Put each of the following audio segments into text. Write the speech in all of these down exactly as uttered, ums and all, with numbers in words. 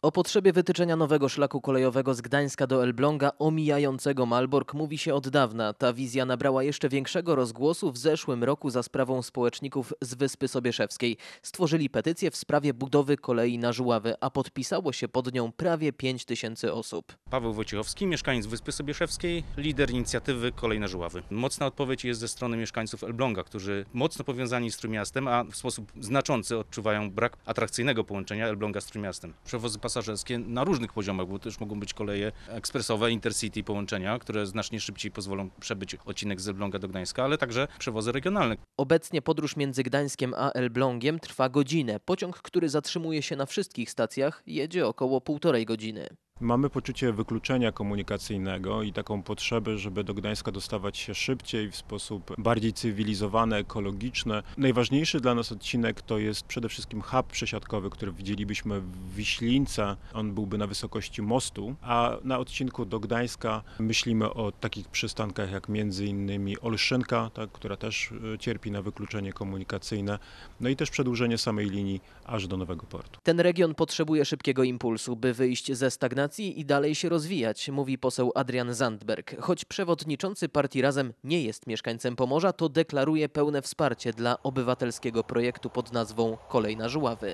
O potrzebie wytyczenia nowego szlaku kolejowego z Gdańska do Elbląga omijającego Malbork mówi się od dawna. Ta wizja nabrała jeszcze większego rozgłosu w zeszłym roku za sprawą społeczników z Wyspy Sobieszewskiej. Stworzyli petycję w sprawie budowy kolei na Żuławy, a podpisało się pod nią prawie pięć tysięcy osób. Paweł Wojciechowski, mieszkaniec Wyspy Sobieszewskiej, lider inicjatywy Kolej na Żuławy. Mocna odpowiedź jest ze strony mieszkańców Elbląga, którzy mocno powiązani z Trójmiastem, a w sposób znaczący odczuwają brak atrakcyjnego połączenia Elbląga z Trójmiastem. Przewozy pasażerskie na różnych poziomach, bo też mogą być koleje ekspresowe, intercity połączenia, które znacznie szybciej pozwolą przebyć odcinek z Elbląga do Gdańska, ale także przewozy regionalne. Obecnie podróż między Gdańskiem a Elblągiem trwa godzinę. Pociąg, który zatrzymuje się na wszystkich stacjach, jedzie około półtorej godziny. Mamy poczucie wykluczenia komunikacyjnego i taką potrzebę, żeby do Gdańska dostawać się szybciej, w sposób bardziej cywilizowany, ekologiczny. Najważniejszy dla nas odcinek to jest przede wszystkim hub przesiadkowy, który widzielibyśmy w Wiślince. On byłby na wysokości mostu, a na odcinku do Gdańska myślimy o takich przystankach jak między innymi Olszynka, tak, która też cierpi na wykluczenie komunikacyjne, no i też przedłużenie samej linii aż do Nowego Portu. Ten region potrzebuje szybkiego impulsu, by wyjść ze stagnacji i dalej się rozwijać, mówi poseł Adrian Zandberg. Choć przewodniczący partii Razem nie jest mieszkańcem Pomorza, to deklaruje pełne wsparcie dla obywatelskiego projektu pod nazwą Kolej na Żuławy.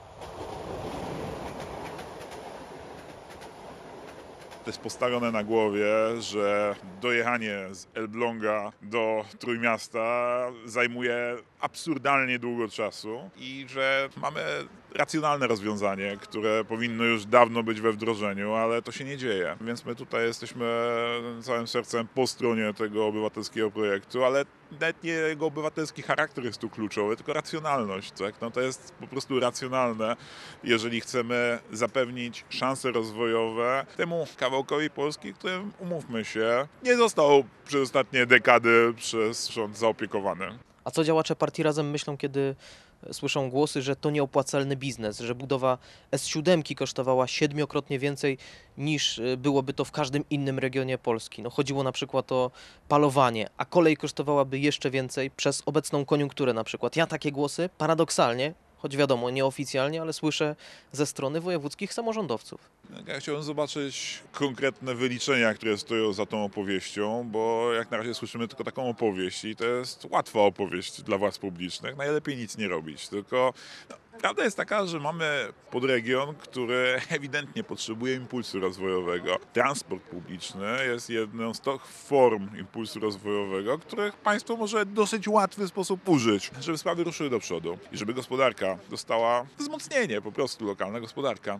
To jest postawione na głowie, że dojechanie z Elbląga do Trójmiasta zajmuje absurdalnie długo czasu i że mamy racjonalne rozwiązanie, które powinno już dawno być we wdrożeniu, ale to się nie dzieje. Więc my tutaj jesteśmy całym sercem po stronie tego obywatelskiego projektu, ale nawet nie jego obywatelski charakter jest tu kluczowy, tylko racjonalność. Tak? No to jest po prostu racjonalne, jeżeli chcemy zapewnić szanse rozwojowe temu kawałkowi Polski, którym, umówmy się, nie został przez ostatnie dekady przez rząd zaopiekowany. A co działacze partii Razem myślą, kiedy słyszą głosy, że to nieopłacalny biznes, że budowa S siedem kosztowała siedmiokrotnie więcej niż byłoby to w każdym innym regionie Polski. No, chodziło na przykład o palowanie, a kolej kosztowałaby jeszcze więcej przez obecną koniunkturę na przykład. Ja takie głosy paradoksalnie, choć wiadomo, nieoficjalnie, ale słyszę ze strony wojewódzkich samorządowców. Ja chciałbym zobaczyć konkretne wyliczenia, które stoją za tą opowieścią, bo jak na razie słyszymy tylko taką opowieść i to jest łatwa opowieść dla władz publicznych. Najlepiej nic nie robić, tylko no, prawda jest taka, że mamy podregion, który ewidentnie potrzebuje impulsu rozwojowego. Transport publiczny jest jedną z tych form impulsu rozwojowego, których państwo może w dosyć łatwy sposób użyć, żeby sprawy ruszyły do przodu i żeby gospodarka dostała wzmocnienie, po prostu lokalna gospodarka.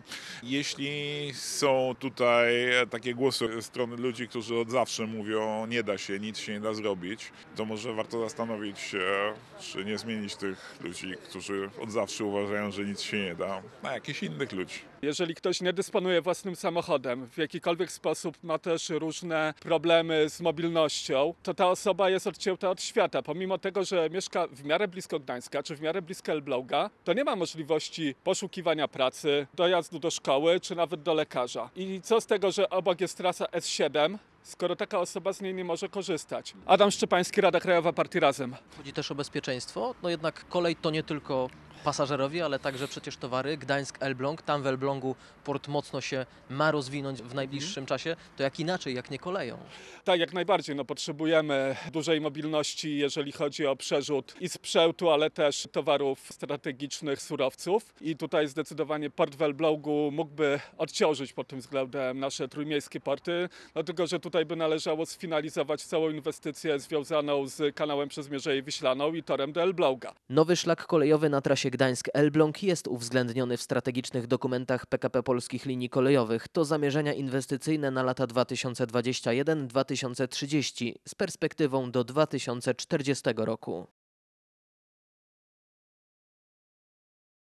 Jeśli są tutaj takie głosy ze strony ludzi, którzy od zawsze mówią, nie da się, nic się nie da zrobić, to może warto zastanowić się, czy nie zmienić tych ludzi, którzy od zawsze uważają, że nic się nie da, na jakichś innych ludzi. Jeżeli ktoś nie dysponuje własnym samochodem, w jakikolwiek sposób ma też różne problemy z mobilnością, to ta osoba jest odcięta od świata. Pomimo tego, że mieszka w miarę blisko Gdańska czy w miarę blisko Elbląga, to nie ma możliwości poszukiwania pracy, dojazdu do szkoły czy nawet do lekarza. I co z tego, że obok jest trasa S siedem, skoro taka osoba z niej nie może korzystać. Adam Szczepański, Rada Krajowa Partii Razem. Chodzi też o bezpieczeństwo. No jednak kolej to nie tylko pasażerowie, ale także przecież towary. Gdańsk, Elbląg, tam w Elblągu port mocno się ma rozwinąć w najbliższym czasie. To jak inaczej, jak nie koleją? Tak, jak najbardziej. No, potrzebujemy dużej mobilności, jeżeli chodzi o przerzut i sprzętu, ale też towarów strategicznych, surowców. I tutaj zdecydowanie port w Elblągu mógłby odciążyć pod tym względem nasze trójmiejskie porty, dlatego że tutaj by należało sfinalizować całą inwestycję związaną z kanałem przez Mierzeję Wiślaną i torem do Elbląga. Nowy szlak kolejowy na trasie Gdańsk-Elbląg jest uwzględniony w strategicznych dokumentach P K P Polskich Linii Kolejowych. To zamierzenia inwestycyjne na lata dwa tysiące dwudziesty pierwszy do dwa tysiące trzydziestego z perspektywą do dwa tysiące czterdziestego roku.